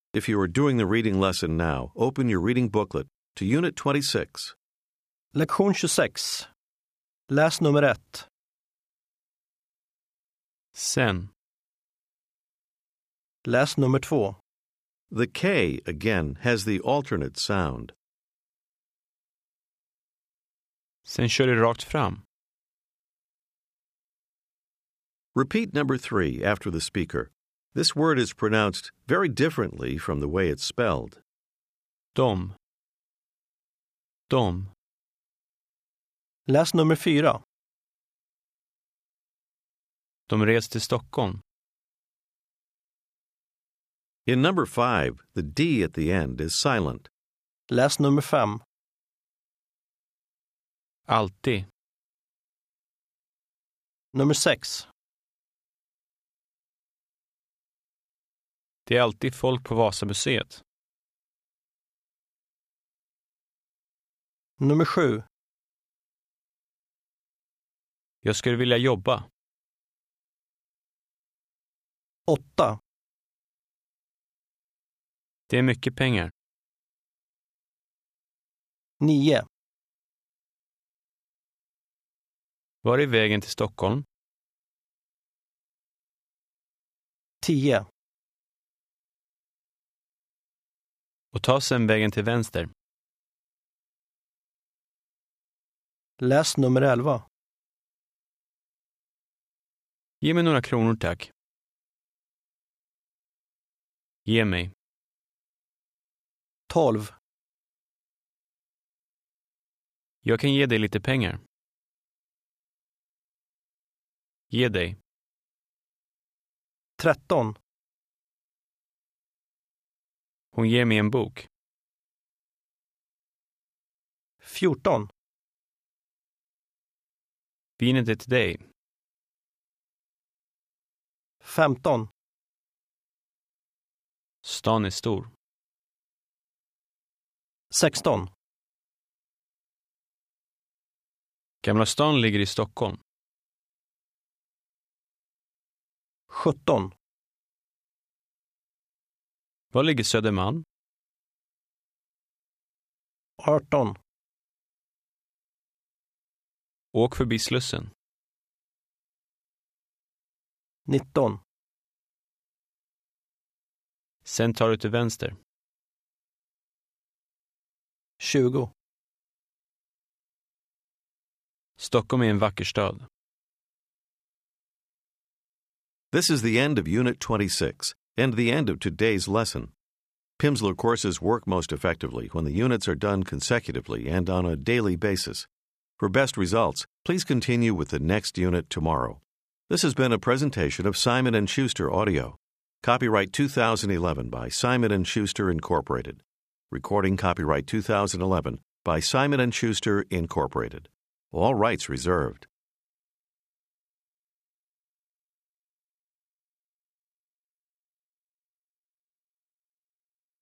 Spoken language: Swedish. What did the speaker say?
If you are doing the reading lesson now, open your reading booklet to Unit 26. Lektion 26. Läs nummer 1. Sen. Läs nummer 2. The K, again, has the alternate sound. Sen kör du rakt fram. Repeat number 3 after the speaker. This word is pronounced very differently from the way it's spelled. Dom. Dom. Läs nummer 4. De reste till Stockholm. In number 5, the D at the end is silent. Läs nummer 5. Alltid. Nummer 6. Det är alltid folk på Vasamuseet. Nummer 7. Jag skulle vilja jobba. 8. Det är mycket pengar. 9. Var är vägen till Stockholm? 10. Och ta sen vägen till vänster. Läs nummer 11. Ge mig några kronor, tack. Ge mig. 12. Jag kan ge dig lite pengar. Ge dig. 13. Hon ger mig en bok. 14. Vinet är till dig. 15. Stan är stor. 16. Gamla stan ligger i Stockholm. 17. Var ligger Södermalm? 18. Åk förbi Slussen. 19. Sen tar du till vänster. 20. Stockholm är en vacker stad. This is the end of Unit 26 and the end of today's lesson. Pimsleur courses work most effectively when the units are done consecutively and on a daily basis. For best results, please continue with the next unit tomorrow. This has been a presentation of Simon & Schuster Audio. Copyright 2011 by Simon & Schuster Incorporated. Recording copyright 2011 by Simon & Schuster Incorporated. All rights reserved.